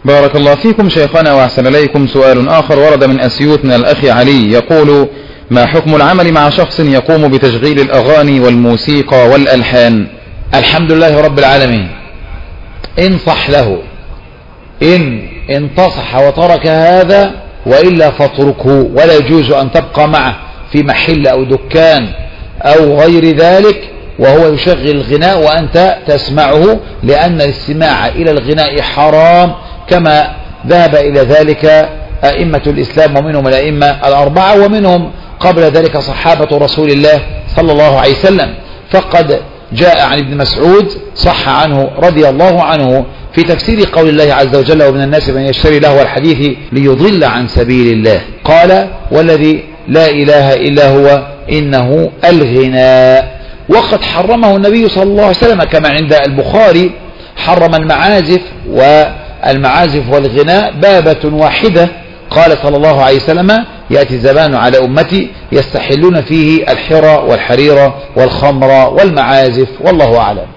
بارك الله فيكم شيخنا وأحسن إليكم. سؤال آخر ورد من أسيوط من الأخ علي يقول: ما حكم العمل مع شخص يقوم بتشغيل الأغاني والموسيقى والألحان؟ الحمد لله رب العالمين. انصح له، إن انتصح وترك هذا، وإلا فاتركه، ولا يجوز أن تبقى معه في محل أو دكان أو غير ذلك وهو يشغل الغناء وأنت تسمعه، لأن الاستماع إلى الغناء حرام، كما ذهب إلى ذلك أئمة الإسلام، ومنهم الأئمة الأربعة، ومنهم قبل ذلك صحابة رسول الله صلى الله عليه وسلم. فقد جاء عن ابن مسعود صح عنه رضي الله عنه في تفسير قول الله عز وجل: ومن الناس من يشتري لهو الحديث ليضل عن سبيل الله، قال: والذي لا إله إلا هو إنه الغناء. وقد حرمه النبي صلى الله عليه وسلم، كما عند البخاري حرم المعازف، والمعازف والغناء بابة واحدة. قال صلى الله عليه وسلم: يأتي زمان على أمتي يستحلون فيه الحرى والحريرة والخمر والمعازف، والله أعلم.